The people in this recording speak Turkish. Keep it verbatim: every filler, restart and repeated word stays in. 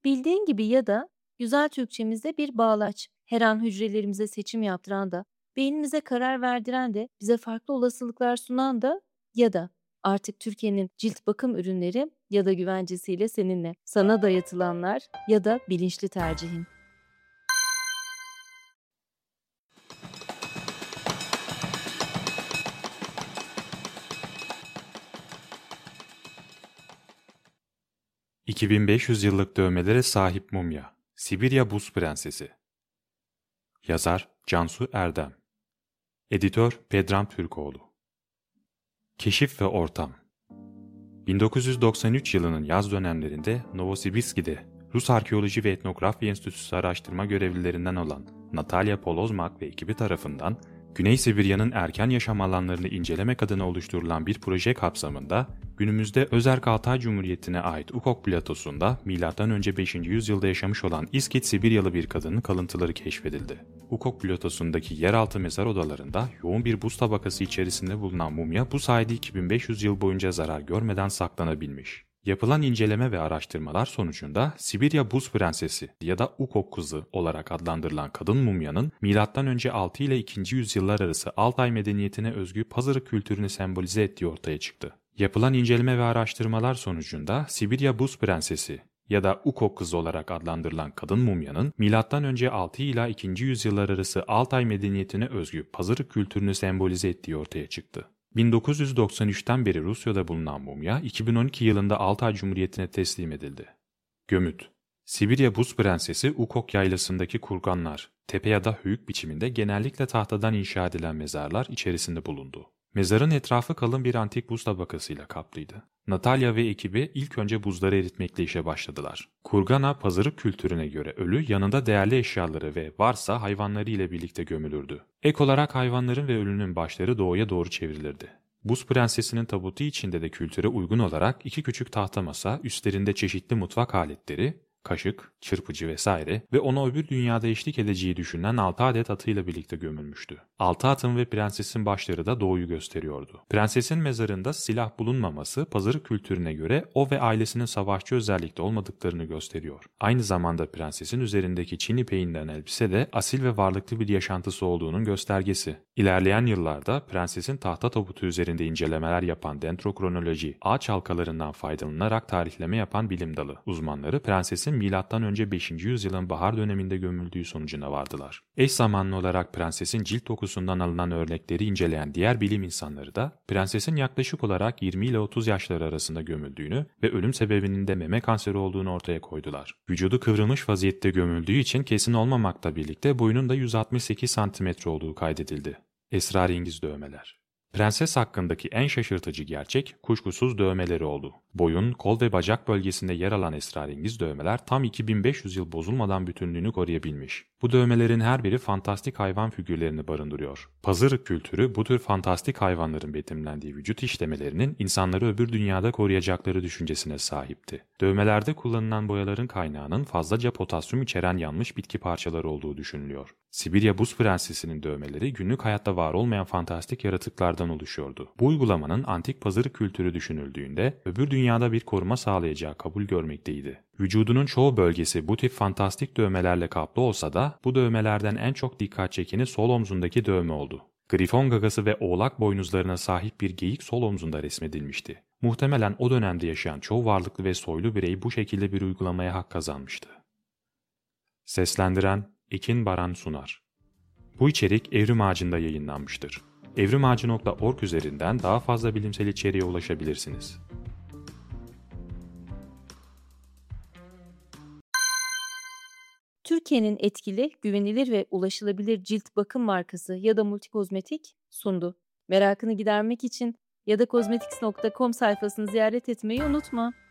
Bildiğin gibi ya da güzel Türkçemizde bir bağlaç. Her an hücrelerimize seçim yaptıran da, beynimize karar verdiren de, bize farklı olasılıklar sunan da ya da artık Türkiye'nin cilt bakım ürünleri ya da güvencesiyle seninle. Sana dayatılanlar ya da bilinçli tercihin. iki bin beş yüz yıllık dövmelere sahip mumya. Sibirya Buz Prensesi. Yazar Cansu Erdem. Editör Pedram Türkoğlu. Keşif ve ortam. bin dokuz yüz doksan üç yılının yaz dönemlerinde Novosibirsk'de Rus Arkeoloji ve Etnografya Enstitüsü araştırma görevlilerinden olan Natalya Polozmak ve ekibi tarafından Güney Sibirya'nın erken yaşam alanlarını incelemek adına oluşturulan bir proje kapsamında günümüzde Özerk Altay Cumhuriyeti'ne ait Ukok Platosu'nda milattan önce beşinci yüzyılda yaşamış olan İskit Sibiryalı bir kadının kalıntıları keşfedildi. Ukok Platosu'ndaki yeraltı mezar odalarında yoğun bir buz tabakası içerisinde bulunan mumya bu sayede iki bin beş yüz yıl boyunca zarar görmeden saklanabilmiş. Yapılan inceleme ve araştırmalar sonucunda Sibirya Buz Prensesi ya da Ukok Kızı olarak adlandırılan kadın mumyanın milattan önce altı ile ikinci yüzyıllar arası Altay medeniyetine özgü Pazarı kültürünü sembolize ettiği ortaya çıktı. Yapılan inceleme ve araştırmalar sonucunda Sibirya Buz Prensesi ya da Ukok Kızı olarak adlandırılan kadın mumyanın milattan önce altı ila ikinci yüzyıllar arası Altay medeniyetine özgü Pazarı kültürünü sembolize ettiği ortaya çıktı. bin dokuz yüz doksan üçten beri Rusya'da bulunan mumya iki bin on iki yılında Altay Cumhuriyeti'ne teslim edildi. Gömüt. Sibirya Buz Prensesi Ukok Yaylası'ndaki kurganlar, tepe ya da höyük biçiminde genellikle tahtadan inşa edilen mezarlar içerisinde bulundu. Mezarın etrafı kalın bir antik buz tabakasıyla kaplıydı. Natalya ve ekibi ilk önce buzları eritmekle işe başladılar. Kurgana, Pazarı kültürüne göre ölü yanında değerli eşyaları ve varsa hayvanları ile birlikte gömülürdü. Ek olarak hayvanların ve ölünün başları doğuya doğru çevrilirdi. Buz Prensesi'nin tabutu içinde de kültüre uygun olarak iki küçük tahta masa, üstlerinde çeşitli mutfak aletleri, kaşık, çırpıcı vesaire ve ona öbür dünyada eşlik edeceği düşünülen altı adet atıyla birlikte gömülmüştü. Altı atın ve prensesin başları da doğuyu gösteriyordu. Prensesin mezarında silah bulunmaması Pazarı kültürüne göre o ve ailesinin savaşçı özellikte olmadıklarını gösteriyor. Aynı zamanda prensesin üzerindeki Çin ipeğinden elbise de asil ve varlıklı bir yaşantısı olduğunun göstergesi. İlerleyen yıllarda prensesin tahta tabutu üzerinde incelemeler yapan dendrokronoloji, ağaç halkalarından faydalanarak tarihleme yapan bilim dalı uzmanları prensesin milattan önce beşinci yüzyılın bahar döneminde gömüldüğü sonucuna vardılar. Eş zamanlı olarak prensesin cilt dokusundan alınan örnekleri inceleyen diğer bilim insanları da prensesin yaklaşık olarak yirmi ile otuz yaşları arasında gömüldüğünü ve ölüm sebebinin de meme kanseri olduğunu ortaya koydular. Vücudu kıvrılmış vaziyette gömüldüğü için kesin olmamakla birlikte boyunun da yüz altmış sekiz santimetre olduğu kaydedildi. Esrarengiz dövmeler. Prenses hakkındaki en şaşırtıcı gerçek kuşkusuz dövmeleri oldu. Boyun, kol ve bacak bölgesinde yer alan esrarengiz dövmeler tam iki bin beş yüz yıl bozulmadan bütünlüğünü koruyabilmiş. Bu dövmelerin her biri fantastik hayvan figürlerini barındırıyor. Pazarı kültürü bu tür fantastik hayvanların betimlendiği vücut işlemelerinin insanları öbür dünyada koruyacakları düşüncesine sahipti. Dövmelerde kullanılan boyaların kaynağının fazlaca potasyum içeren yanmış bitki parçaları olduğu düşünülüyor. Sibirya Buz Prensesi'nin dövmeleri günlük hayatta var olmayan fantastik yaratıklardan oluşuyordu. Bu uygulamanın antik Pazarı kültürü düşünüldüğünde öbür dünyada bir koruma sağlayacağı kabul görmekteydi. Vücudunun çoğu bölgesi bu tip fantastik dövmelerle kaplı olsa da bu dövmelerden en çok dikkat çekeni sol omzundaki dövme oldu. Grifon gagası ve oğlak boynuzlarına sahip bir geyik sol omzunda resmedilmişti. Muhtemelen o dönemde yaşayan çoğu varlıklı ve soylu birey bu şekilde bir uygulamaya hak kazanmıştı. Seslendiren Ekin Baran Sunar. Bu içerik Evrim Ağacı'nda yayınlanmıştır. evrimağacı nokta org üzerinden daha fazla bilimsel içeriğe ulaşabilirsiniz. Türkiye'nin etkili, güvenilir ve ulaşılabilir cilt bakım markası ya da Multikozmetik sundu. Merakını gidermek için ya da kozmetiks nokta com sayfasını ziyaret etmeyi unutma.